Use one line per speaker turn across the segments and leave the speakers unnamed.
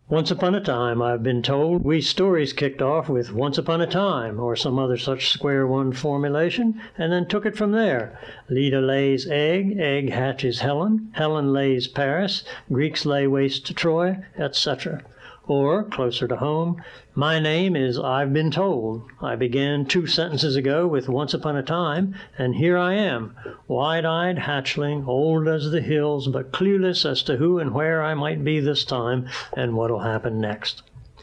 Once upon a time, I've been told, we stories kicked off with once upon a time, or some other such square one formulation, and then took it from there. Leda lays egg, egg hatches Helen, Helen lays Paris, Greeks lay waste to Troy, etc. Or, closer to home, my name is I've been told. I began 2 sentences ago with once upon a time, and here I am, wide-eyed hatchling, old as the hills, but clueless as to who and where I might be this time, and what'll happen next.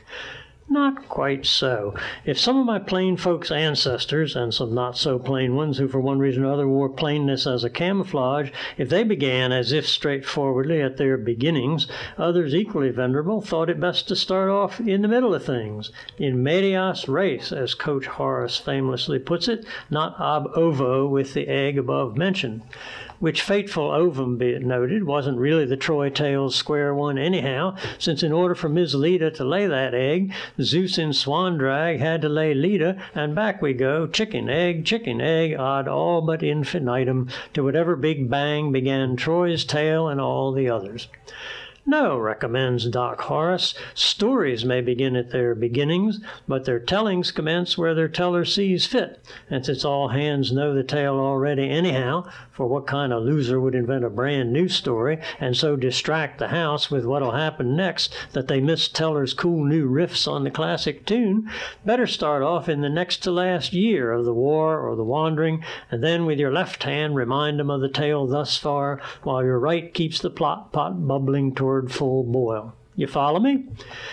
Not quite so. If some of my plain folks' ancestors, and some not-so-plain ones who for one reason or other wore plainness as a camouflage, if they began as if straightforwardly at their beginnings, others equally venerable thought it best to start off in the middle of things, in medias res, as Coach Horace famously puts it, not ab ovo with the egg above mentioned. Which fateful ovum, be it noted, wasn't really the Troy tale's square one anyhow, since in order for Ms. Leda to lay that egg, Zeus in swan drag had to lay Leda, and back we go, chicken, egg, ad all but infinitum, to whatever big bang began Troy's tale and all the others. No, recommends Doc Horace, stories may begin at their beginnings, but their tellings commence where their teller sees fit, and since all hands know the tale already anyhow, for what kind of loser would invent a brand new story and so distract the house with what'll happen next that they miss teller's cool new riffs on the classic tune, better start off in the next to last year of the war or the wandering, and then with your left hand remind them of the tale thus far, while your right keeps the plot pot bubbling toward full boil. You follow me?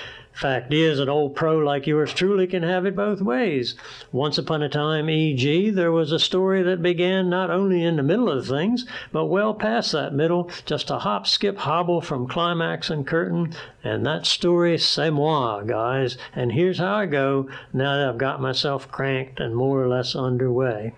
Fact is, an old pro like yours truly can have it both ways. Once upon a time, e.g., there was a story that began not only in the middle of things, but well past that middle, just a hop, skip, hobble from climax and curtain, and that story, c'est moi, guys, and here's how I go, now that I've got myself cranked and more or less underway.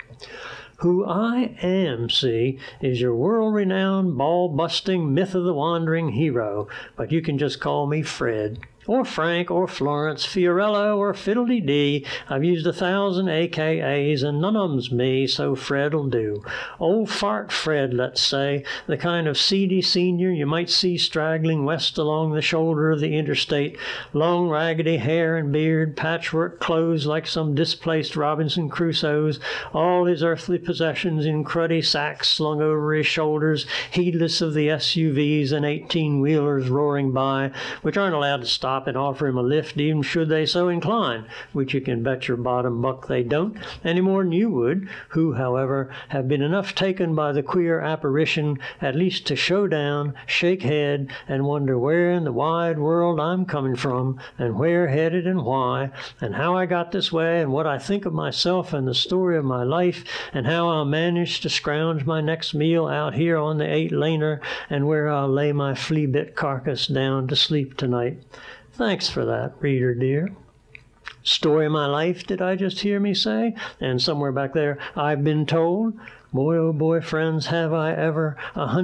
Who I am, see, is your world-renowned, ball-busting, myth-of-the-wandering hero, but you can just call me Fred. Or Frank, or Florence, Fiorello, or Fiddle-dee-dee. I've used 1,000 AKAs, and none of 'em's me, so Fred'll do. Old Fart Fred, let's say, the kind of seedy senior you might see straggling west along the shoulder of the interstate, long raggedy hair and beard, patchwork clothes like some displaced Robinson Crusoes, all his earthly possessions in cruddy sacks slung over his shoulders, heedless of the SUVs and 18-wheelers roaring by, which aren't allowed to stop and offer him a lift even should they so incline, which you can bet your bottom buck they don't, any more than you would, who, however, have been enough taken by the queer apparition at least to show down, shake head, and wonder where in the wide world I'm coming from, and where headed and why, and how I got this way, and what I think of myself and the story of my life, and how I'll manage to scrounge my next meal out here on the 8-laner, and where I'll lay my flea-bit carcass down to sleep tonight. Thanks for that, reader dear. Story of my life, did I just hear me say? And somewhere back there, I've been told. Boy, oh boy, friends, have I ever,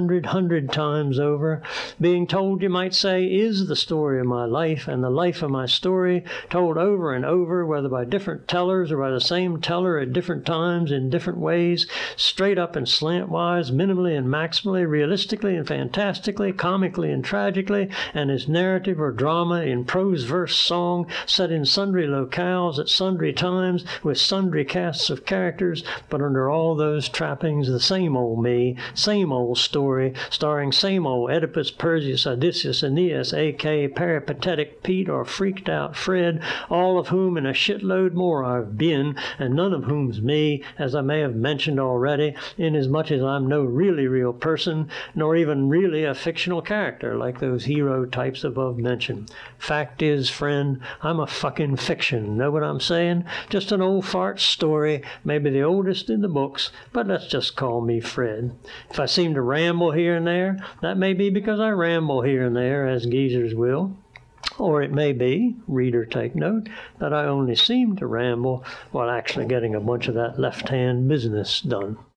100 times over. Being told, you might say, is the story of my life, and the life of my story, told over and over, whether by different tellers or by the same teller at different times in different ways, straight up and slantwise, minimally and maximally, realistically and fantastically, comically and tragically, and as narrative or drama in prose verse song, set in sundry locales at sundry times, with sundry casts of characters, but under all those trappings, the same old me, same old story, starring same old Oedipus, Perseus, Odysseus, Aeneas, a.k.a. Peripatetic Pete or Freaked Out Fred, all of whom and a shitload more I've been, and none of whom's me, as I may have mentioned already, inasmuch as I'm no really real person, nor even really a fictional character like those hero types above mentioned. Fact is, friend, I'm a fucking fiction. Know what I'm saying? Just an old fart story, maybe the oldest in the books, but let's just call me Fred. If I seem to ramble here and there, that may be because I ramble here and there, as geezers will. Or it may be, reader take note, that I only seem to ramble while actually getting a bunch of that left-hand business done.